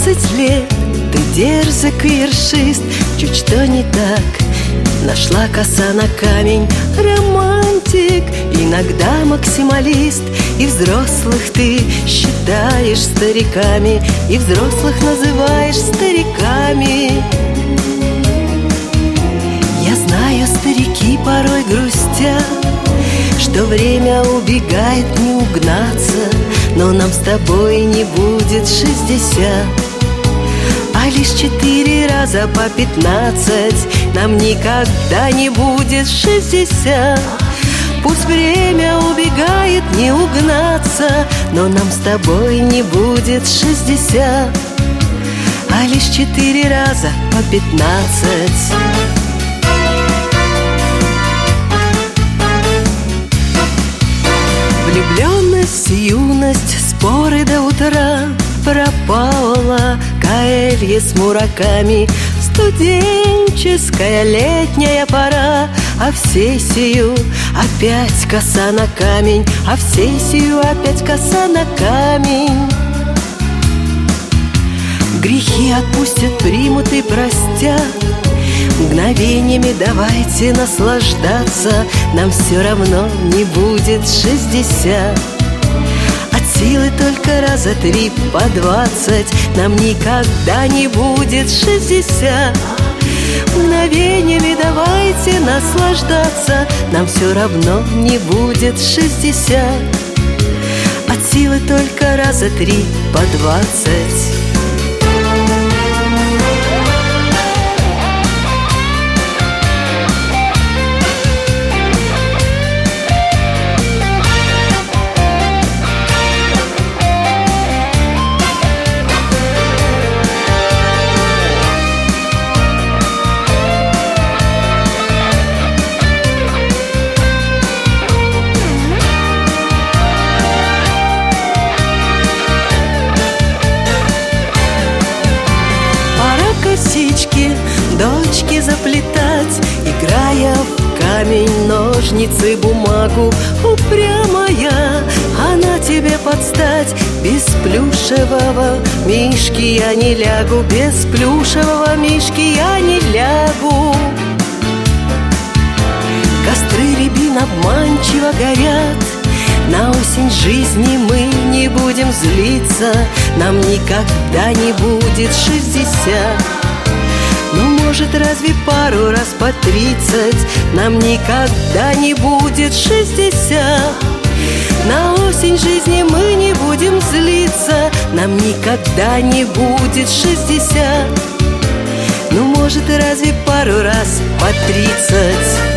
20 лет ты дерзок и ершист. Чуть что не так, нашла коса на камень. Романтик, иногда максималист. И взрослых ты считаешь стариками, и взрослых называешь стариками. Я знаю, старики порой грустят, что время убегает, не угнаться. Но нам с тобой не будет 60, а лишь 4 раза по 15. Нам никогда не будет 60. Пусть время убегает, не угнаться, но нам с тобой не будет 60, а лишь 4 раза по 15. Влюбленность, юность, споры до утра. Пропала Коэлье с Мураками. Студенческая летняя пора, а в сессию опять коса на камень, а в сессию опять коса на камень. Грехи отпустят, примут и простят. Мгновениями давайте наслаждаться. Нам все равно не будет 60. От силы только раза 3 по 20. Нам никогда не будет 60. Мгновениями давайте наслаждаться. Нам все равно не будет 60. От силы только раза 3 по 20. Косички дочки заплетать, играя в камень, ножницы, бумагу. Упрямая, она тебе подстать. Без плюшевого мишки я не лягу, без плюшевого мишки я не лягу. Костры рябин обманчиво горят. На осень жизни мы не будем злиться. Нам никогда не будет 60. Ну, может, разве пару раз по 30. Нам никогда не будет 60. На осень жизни мы не будем злиться. Нам никогда не будет 60. Ну, может, разве пару раз по 30.